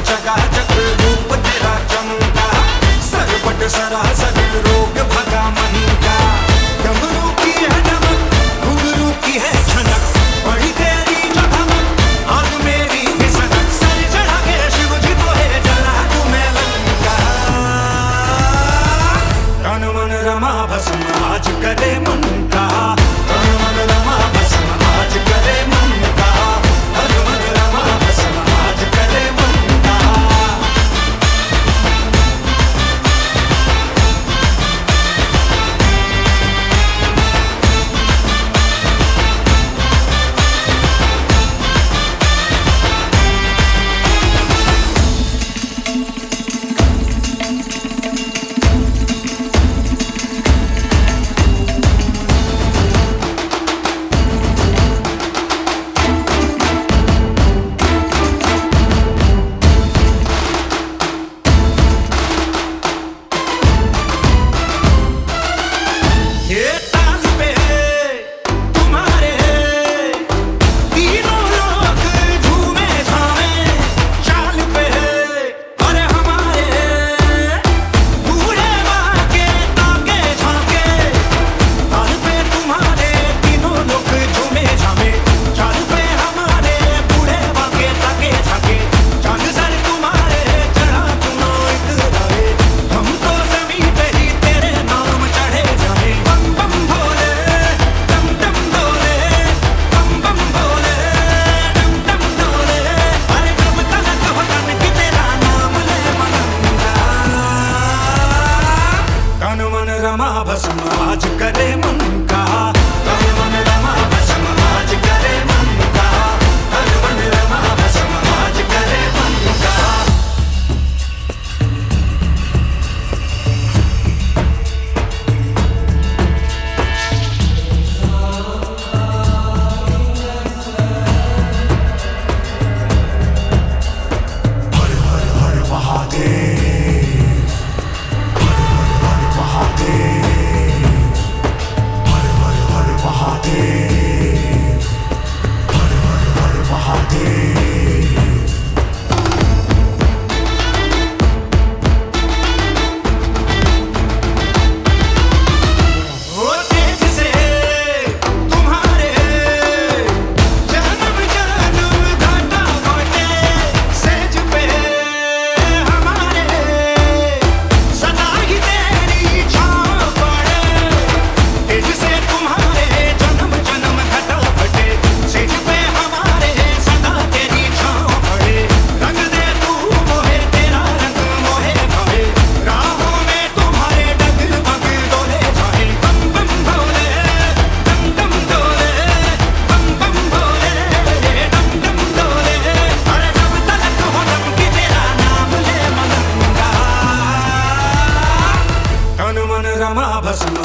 चकाचक रूप तेरा चमका, सरपट सरासर रोग भगा मन का। डमरू की है डमक, घुंघरू की है छनक, बड़ी तेरी जो धमक, आग मेरी भी सनक। सर चढ़ा के शिव जी को है जला तू मैं लंका। तन मन रमा भस्म आज करे मन का, तन मन रमा भस्म आज करे मन का, तन मन रमा भस्म आज करे मन का। ये ताल पे तुम्हारे तीनों लोग झूमे झामे, चाल पे अरे हमारे बूढ़े बाके ताके झाके। ताल पे तुम्हारे तीनों लोग झूमे झामे, चाल पे हमारे बूढ़े बाके ताके झाके। चांद सर तुम्हारे चढ़ा चुनो इतराए, हम तो जमीन पे ही तेरे नाम चढ़े जाए। बम बम भोले डम डम डोले, बम बम भोले डम डम डोले। अरे जब तलक हो तन की तेरा नाम ले मनंगा। तन मन रमा भस्म आज करे मन का, तन मन रमा भस्म आज करे मन का, तन मन रमा भस्म आज करे मन का। हर हर हर महादेव, हर हर हर महादेव, हर हर हर महादेव, हर हर हर महादेव। ओ तेज से तुम्हारे जन्म जन्म घाटा घोटे, सेज पे हमारे सदा ही तेरी छाँव पड़े। तेज से तुम्हारे जन्म जन्म घटा घटे, सेज पे हमारे सदा तेरी छाँव पड़े। रंग दे तू मोहे तेरा रंग मोहे भावे, राहों में तुम्हारे डगमग डोले जाए। बम बम भोले डम डम डोले, बम बम भोले डम डम डोले। अरे जब तलक हो दम की तेरा नाम ले मनंगा। तन मन रमा भस्म